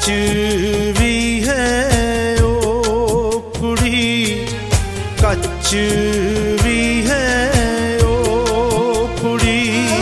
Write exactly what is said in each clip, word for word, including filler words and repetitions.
सच भी है ओ कुड़ी, कच भी है ओ कुड़ी।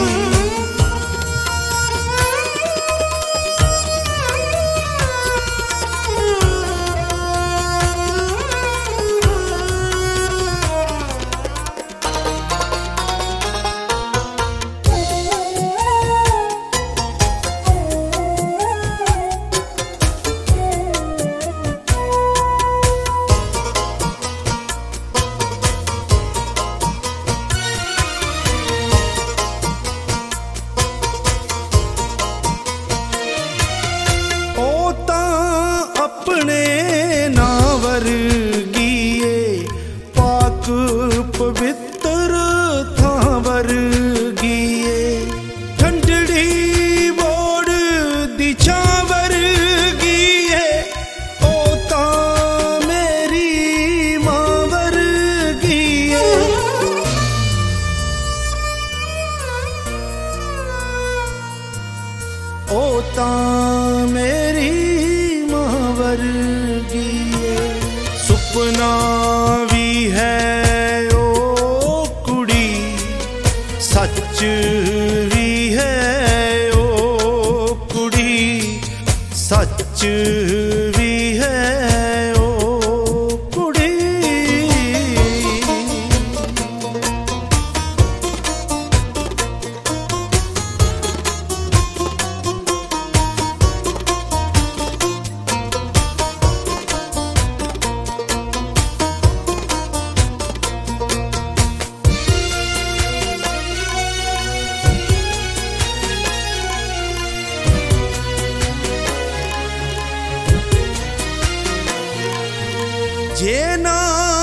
पवित्र थावर गिए ठंडड़ी बोड़ दिछावर गिए, ओता मेरी मावर गिए। ओता मेरी मावर गिए। सुपना भी है सच भी है ओ कुड़ी, सच भी है ओ कुड़ी। जे ना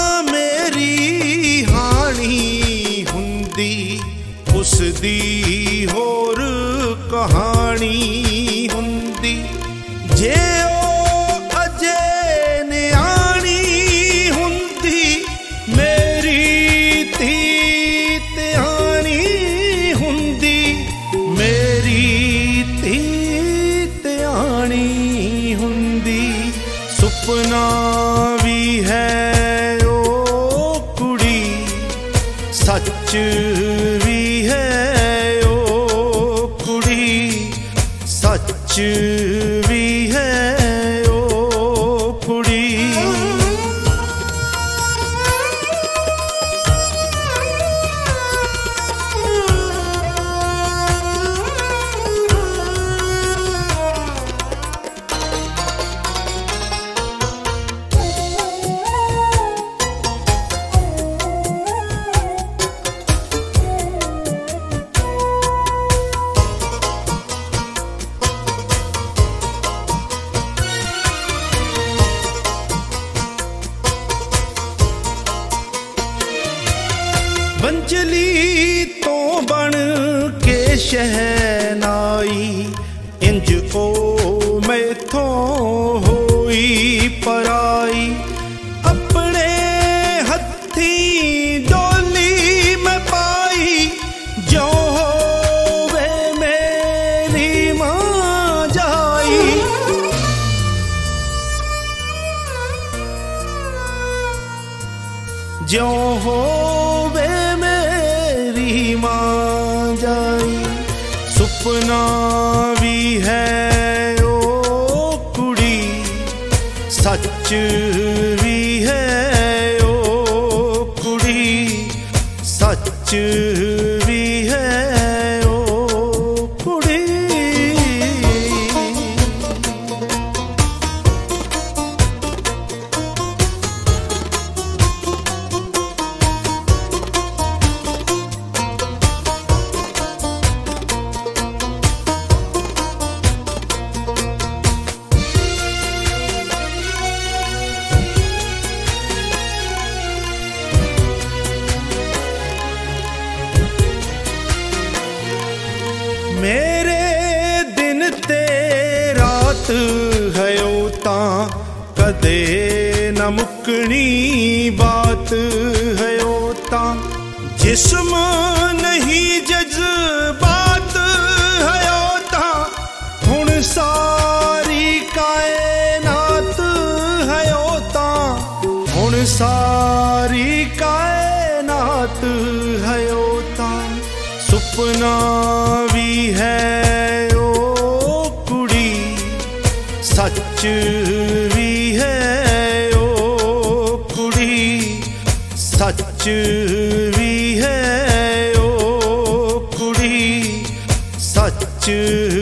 मेरी हानी हुंदी, उस दी होर कहानी हुंदी। जे ओ अजे न्याणी हुंदी, मेरी धी ध्यानी हुंदी, मेरी धी ध्यानी हुंदी। सुपना भी है ओ कुड़ी, सच भी है ओ कुड़ी, सच भी है ओ कुड़ी। बंजली तो बन के शहनाई, इंज को मैथों होई पराई। अपने हथी डोली में पाई, जो होवे मेरी मां जाई। जो होवे मेरी मां जाई। सुपना भी है ओ कुड़ी, सच भी है ओ कुड़ी, सच भी है ओ कुड़ी। मेरे दिन ते रात है ओता, कदे न मुकनी बात है ओता। जिस्म नहीं जज्बात है ओता, हुण सारी कायनात सारी कायनात है ओ तां सुपना भी है ओ कुड़ी सच भी है ओ कुड़ी सच भी है ओ कुड़ी सच